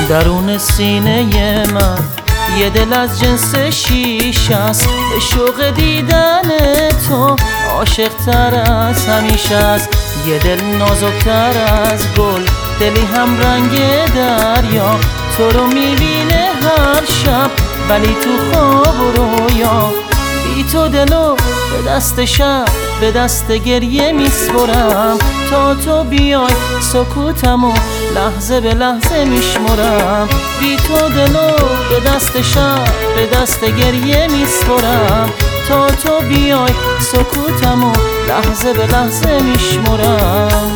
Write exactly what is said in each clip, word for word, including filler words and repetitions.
درون سینه من یه دل از جنس شیشه است، به شوق دیدن تو عاشق تر از همیشه است. یه دل نازکتر از گل، دلی هم رنگ دریا، تو رو میبینه هر شب ولی تو خواب و رویا. بی تو دلو به دست شب به دست گریه میسپرم، تا تو بیای سکوتمو لحظه به لحظه میشمرم. بی تو دلو به دست شب به دست گریه میسپرم، تا تو بیای سکوتمو لحظه به لحظه میشمرم.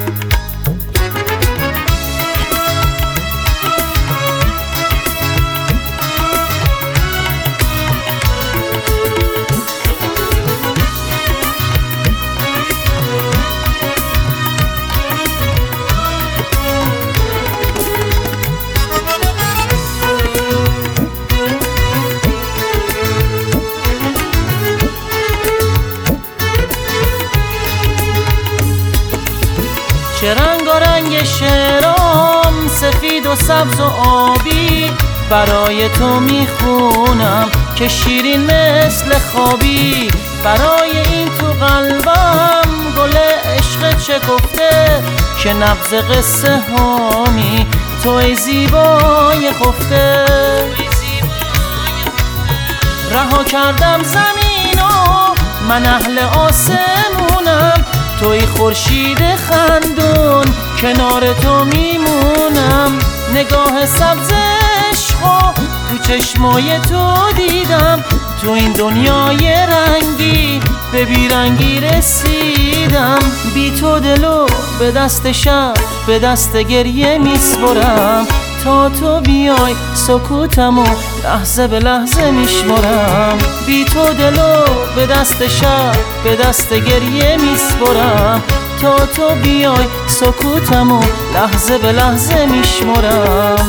چه رنگ و رنگ شعرام، سفید و سبز و آبی، برای تو میخونم که شیرین مثل خوابی. برای این تو قلبم گل عشق شکفته، که نبض قصه هامی توی زیبای خفته. رها کردم زمینو من اهل آسمونم، توی خورشید خندون کنار تو میمونم. نگاه سبز عشقو تو چشمای تو دیدم، تو این دنیای رنگی به بیرنگی رسیدم. بی تو دلو به دست شب به دست گریه میسپرم، تا تو بیای سکوتمو لحظه به لحظه میشمرم. بی تو دلو به دست شب به دست گریه میسپرم، تا تو بیای سکوتمو لحظه به لحظه میشمرم.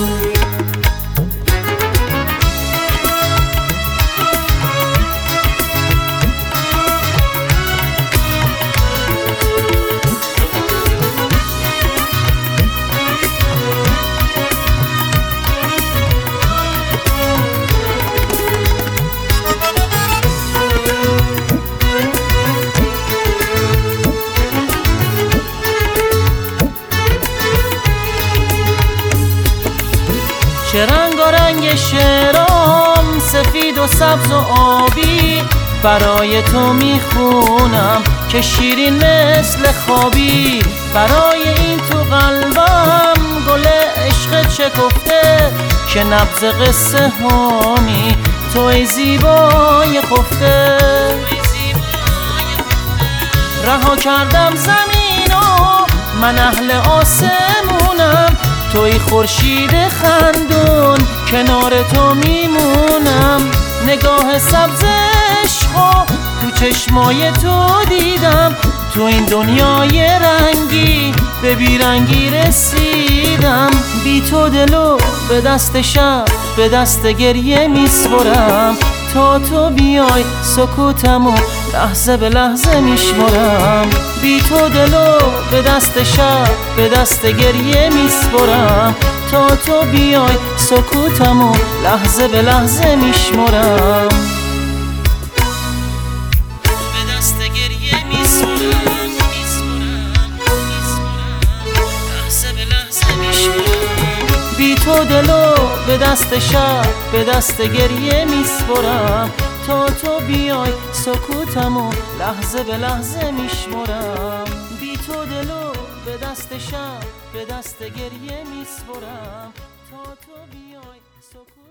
چه رنگ و رنگ شعرام، سفید و سبز و آبی، برای تو میخونم که شیرین مثل خوابی. برای این تو قلبم گل عشق شکفته، که نبض قصه هامی توی زیبای خفته. رها کردم زمینو من اهل آسمونم، توی خورشید خندون کنار تو میمونم. نگاه سبز عشقو تو چشمای تو دیدم، تو این دنیای رنگی به بیرنگی رسیدم. بی تو دلو به دست شب به دست گریه میسپرم، تا تو بیای سکوتمو لحظه به لحظه میشمرم. بی تو دلو به دست شب به دست گریه میسپرم، تا تو بیای سکوتمو لحظه به لحظه میشمرم. به دست گریه میسپرم لحظه به لحظه میشمرم. بی تو دلو به دست شب به دست گریه میسپرم، تا تو بیای سکوتمو لحظه به لحظه میشمرم. بی تو دلو به دست شب به دست گریه میسپرم، تا تو بیای سکوتمو